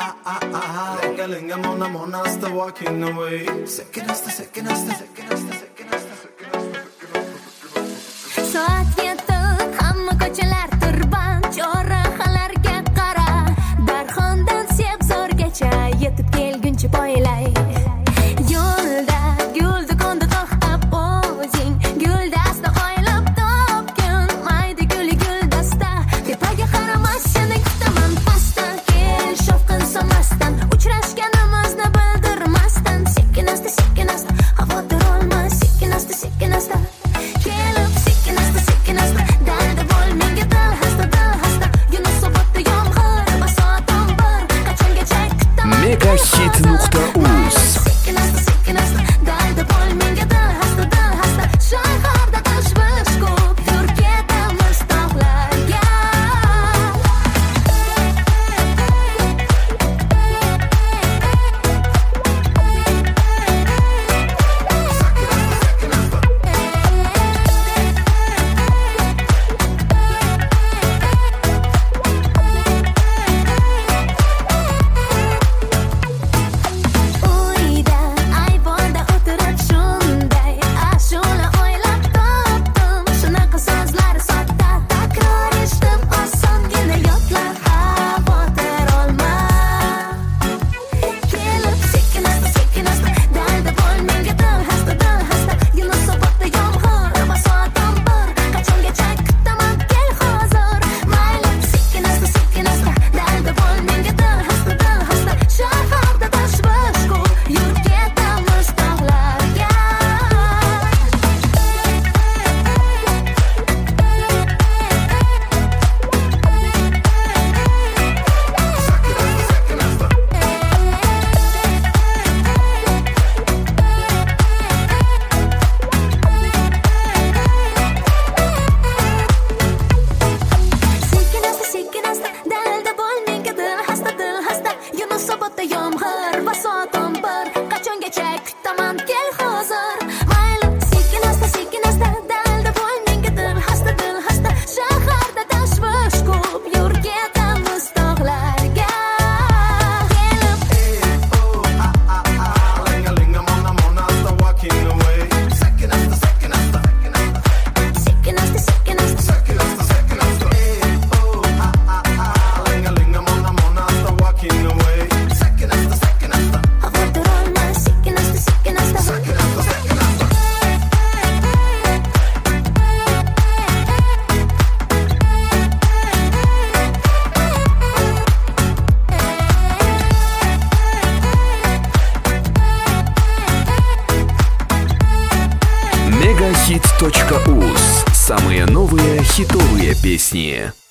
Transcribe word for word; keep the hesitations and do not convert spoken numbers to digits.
ah ah ah. Linga linga mona mona sta walking away. Sekinasta sekinasta sekinasta sekinasta sekinasta. Soat yetib hamma ko'chalar tirband, chorrahalarga qara. Darxondan Sebzorgacha yetib kelguncha poylay. Yo'lda guldi ko'nda to'xtab o'zing, guldasta oylab topgin, mayda guli guldasta. Tepaga qaramas seni kutaman pastda, kel shovqin solmasdan, uchrashganimizni bildirmasdan. Sekinasta sekinasta xavotir olma, sekinasta sekinasta kelib, sekinasta sekinasta dalda bo'l menga dil hasta dil hasta. Yunusobodda yomg'ir basotam bir, qachongacha kutaman Megahit nuqta uz. Sekinasta sekinasta dalda bo'l menga dil hasta dil hasta. Shaharda tashvish ko'p, yur ketamiz tog'larga. Uyda ayvonda o'tirib shunday ashula o'ylab topdim. Shunaqa so'zlar sodda takror eshitib osongina yodlab xavotir olma. Kelib sekinasta sekinasta dalda bo'l menga dil hasta dil hasta. Yunusobodda yomg'ir basotam bir, qachongacha kutaman kel hozir. Mayli sekinasta sekinasta dalda bo'l menga dil hasta dil hasta. Shaharda tashvish ko'p, yur ketamiz tog'larga. Sekinasta sekinasta dalda bo'l menga dil hasta dil hasta. Yunusobodda yomg'ir basotam bir, qachongacha kutaman kel hozir. Mayli sekinasta sekinasta dalda bo'l menga dil hasta dil hasta. Shaharda tashvish ko'p, yur ketamiz tog'larga. Kelib oh ah ah ah. Linga linga mona mona sta walking away. Sekinasta sekinasta sekinasta sekinasta sekinasta sekinasta sekinasta. oh ah ah ah. Linga linga mona mona sta walking away. Sekinasta sekinasta xavotir olma, sekinasta sekinasta sekinasta sekinasta. Megahit точка уз. Самые новые хитовые песни.